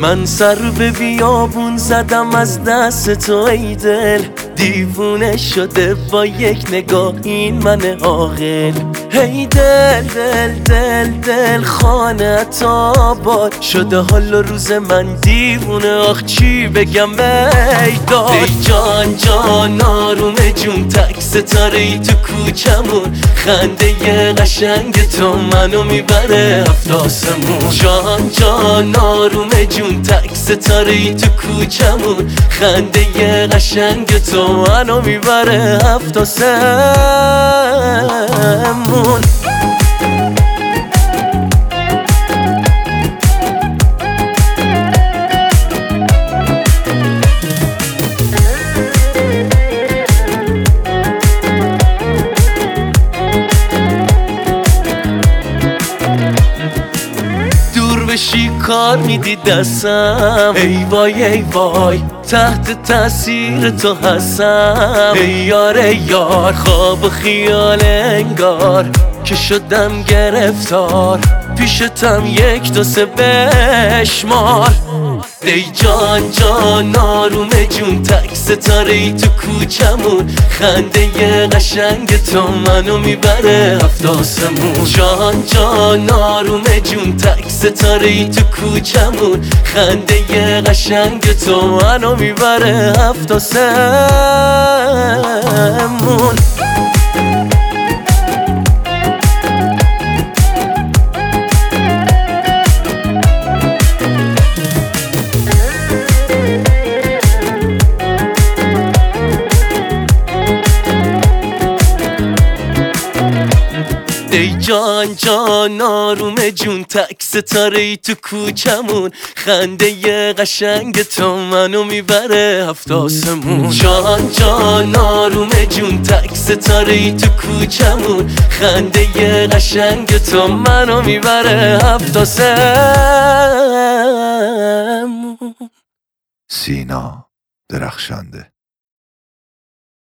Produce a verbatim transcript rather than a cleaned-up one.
من سر به بیابون زدم از دست تو ای دل، دیوونه شده با یک نگاه این من عاقل. هی دل دل دل دل خانه آباد شده حال و روز من دیوونه، آخ چی بگم بیداد. ای جان جان آروم جون تک ستاره ای تو کوچمون، خنده قشنگ تو منو میبره هفت آسمون. جان جان آروم جون تک ستاره ای تو کوچمون، خنده قشنگ تو منو میبره هفت آسمون. بشی کار میدی دستم، ای وای ای وای تحت تاثیر تو هستم. ای یار ای یار خواب و خیال انگار که شدم گرفتار، پیشتم یک دو سه بشمار. ای جان جان آروم جون تک ستاره ای تو کوچمون، خنده قشنگ تو منو میبره هفت آسمون. جان جان آروم جون تک ستاره ای تو کوچمون، خنده قشنگ تو منو میبره هفت آسمون. ای جان جان آروم جون تک ستاره ای تو کوچمون، خنده قشنگ تو منو میبره هفت آسمون. جان جان آروم جون تک ستاره ای تو کوچمون، خنده قشنگ تو منو میبره هفت آسمون. سینا درخشنده.